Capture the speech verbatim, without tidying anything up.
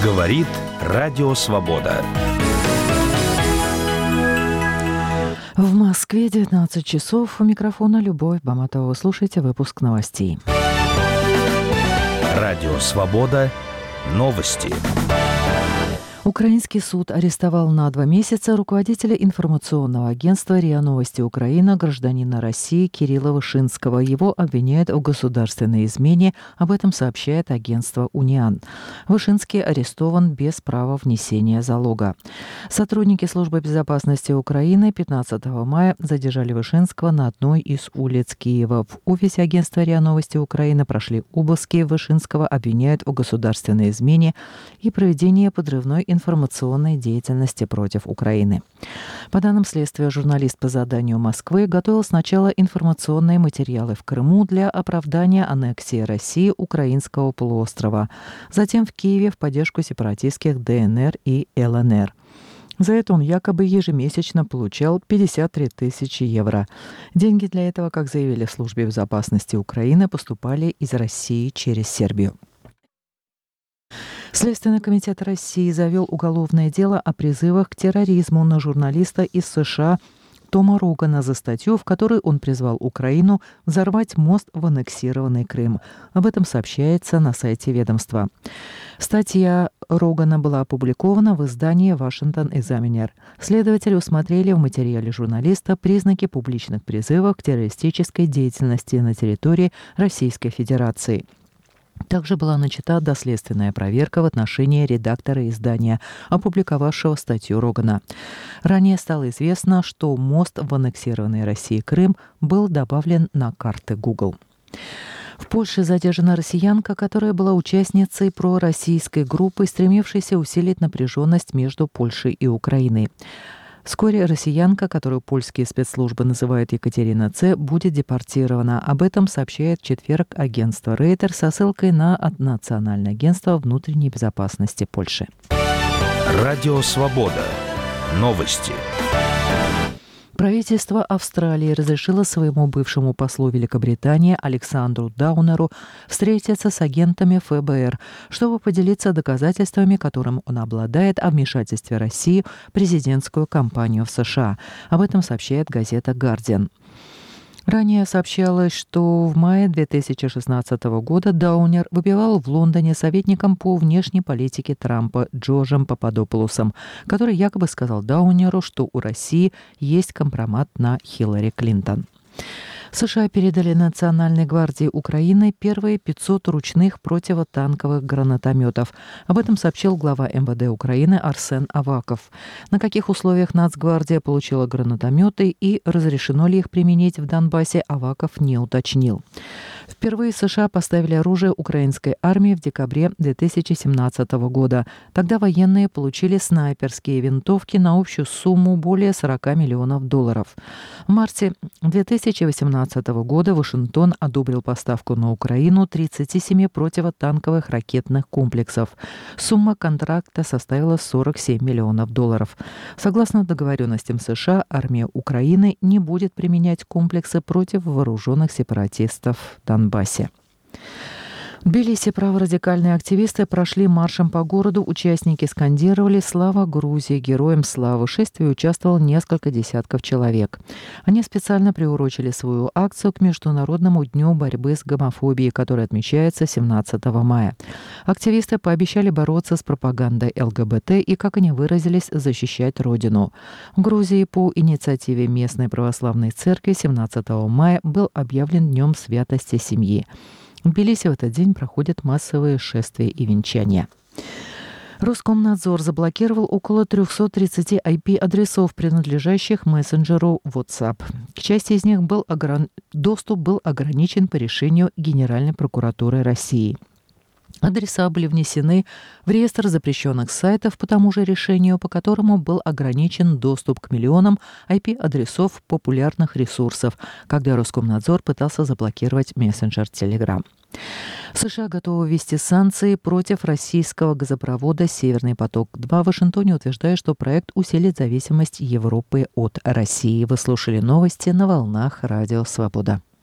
Говорит Радио Свобода. В Москве девятнадцать часов. У микрофона Любовь Баматова. Вы слушаете выпуск новостей. Радио Свобода. Новости. Украинский суд арестовал на два месяца руководителя информационного агентства РИА Новости Украина, гражданина России Кирилла Вышинского. Его обвиняют в государственной измене. Об этом сообщает агентство «Униан». Вышинский арестован без права внесения залога. Сотрудники Службы безопасности Украины пятнадцатого мая задержали Вышинского на одной из улиц Киева. В офисе агентства РИА Новости Украины прошли обыски. Вышинского обвиняют в государственной измене и проведении подрывной информационной деятельности против Украины. По данным следствия, журналист по заданию Москвы готовил сначала информационные материалы в Крыму для оправдания аннексии России украинского полуострова, затем в Киеве в поддержку сепаратистских ДНР и ЛНР. За это он якобы ежемесячно получал пятьдесят три тысячи евро. Деньги для этого, как заявили в Службе безопасности Украины, поступали из России через Сербию. Следственный комитет России завел уголовное дело о призывах к терроризму на журналиста из США Тома Рогана за статью, в которой он призвал Украину взорвать мост в аннексированный Крым. Об этом сообщается на сайте ведомства. Статья Рогана была опубликована в издании «Вашингтон Экзаменер». Следователи усмотрели в материале журналиста признаки публичных призывов к террористической деятельности на территории Российской Федерации. Также была начата доследственная проверка в отношении редактора издания, опубликовавшего статью Рогана. Ранее стало известно, что мост в аннексированной России Крым был добавлен на карты Google. В Польше задержана россиянка, которая была участницей пророссийской группы, стремившейся усилить напряженность между Польшей и Украиной. Вскоре россиянка, которую польские спецслужбы называют Екатерина Ц., будет депортирована. Об этом сообщает в четверг агентство Рейтер со ссылкой на Национальное агентство внутренней безопасности Польши. Радио Свобода. Новости. Правительство Австралии разрешило своему бывшему послу Великобритании Александру Даунеру встретиться с агентами эф бэ эр, чтобы поделиться доказательствами, которым он обладает о вмешательстве России в президентскую кампанию в США. Об этом сообщает газета «Гардиан». Ранее сообщалось, что в мае две тысячи шестнадцатого года Даунер выбивал в Лондоне советником по внешней политике Трампа Джорджем Пападопулосом, который якобы сказал Даунеру, что у России есть компромат на Хиллари Клинтон. США передали Национальной гвардии Украины первые пятьсот ручных противотанковых гранатометов. Об этом сообщил глава эм вэ дэ Украины Арсен Аваков. На каких условиях Нацгвардия получила гранатометы и разрешено ли их применить в Донбассе, Аваков не уточнил. Впервые США поставили оружие украинской армии в декабре две тысячи семнадцатого года. Тогда военные получили снайперские винтовки на общую сумму более сорок миллионов долларов. В марте две тысячи восемнадцатого года Вашингтон одобрил поставку на Украину тридцати семи противотанковых ракетных комплексов. Сумма контракта составила сорок семь миллионов долларов. Согласно договоренностям США, армия Украины не будет применять комплексы против вооруженных сепаратистов в Донбассе. В Тбилиси праворадикальные активисты прошли маршем по городу. Участники скандировали «Слава Грузии! Героям славы!». В шествии участвовало несколько десятков человек. Они специально приурочили свою акцию к Международному дню борьбы с гомофобией, который отмечается семнадцатого мая. Активисты пообещали бороться с пропагандой эл гэ бэ тэ и, как они выразились, защищать Родину. В Грузии по инициативе местной православной церкви семнадцатого мая был объявлен Днем святости семьи. В Тбилиси в этот день проходят массовые шествия и венчания. Роскомнадзор заблокировал около триста тридцать ай пи-адресов, принадлежащих мессенджеру WhatsApp. К части из них был огран... доступ был ограничен по решению Генеральной прокуратуры России. Адреса были внесены в реестр запрещенных сайтов по тому же решению, по которому был ограничен доступ к миллионам ай пи-адресов популярных ресурсов, когда Роскомнадзор пытался заблокировать мессенджер Telegram. США готовы ввести санкции против российского газопровода «Северный поток-два». В Вашингтоне утверждают, что проект усилит зависимость Европы от России. Вы слушали новости на волнах Радио Свобода.